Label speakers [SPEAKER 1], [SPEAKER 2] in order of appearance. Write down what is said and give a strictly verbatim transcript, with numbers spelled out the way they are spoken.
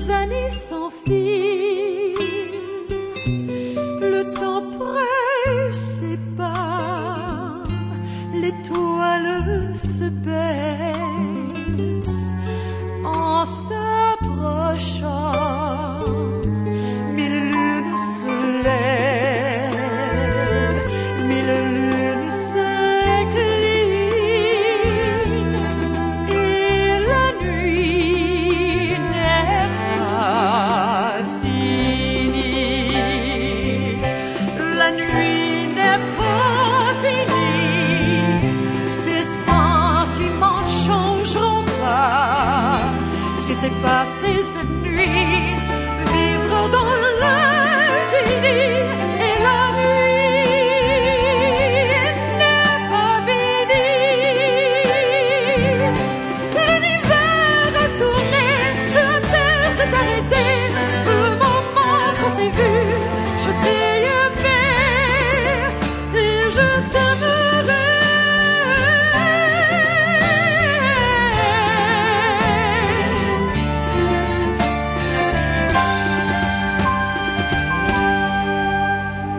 [SPEAKER 1] les années s'enfilent, le temps presse pas, l'étoile se baisse en s'approchant, mille lunes se lèvent, mille lunes s'inclinent, et la nuit n'est pas finie, la nuit n'est pas finie, ces sentiments ne changeront pas. Ce qui s'est passé cette nuit, vivre dans la